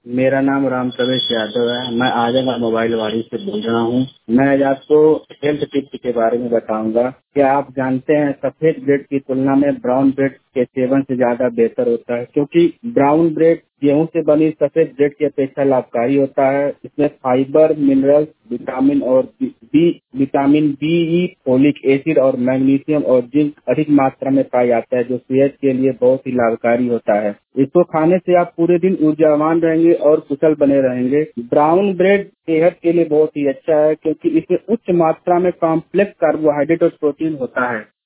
मेरा नाम राम प्रवेश यादव है। मैं आजमगढ़ मोबाइल वाड़ी से बोल रहा हूँ। मैं आज आपको हेल्थ टिप्स के बारे में बताऊंगा। क्या आप जानते हैं सफेद ब्रेड की तुलना में ब्राउन ब्रेड के सेवन से ज्यादा बेहतर होता है, क्योंकि ब्राउन ब्रेड गेहूं से बनी सफेद ब्रेड की अपेक्षा लाभकारी होता है। इसमें fibre, minerals, vitamin B E, folic acid और मैग्नीशियम और जिंक अधिक मात्रा में पाया जाता है, जो सेहत के लिए बहुत ही लाभकारी होता है। इसको खाने से आप पूरे दिन ऊर्जावान रहेंगे और कुशल बने रहेंगे। ब्राउन ब्रेड सेहत के लिए बहुत ही अच्छा है, क्योंकि इसमें उच्च मात्रा में कॉम्प्लेक्स कार्बोहाइड्रेट और प्रोटीन होता है।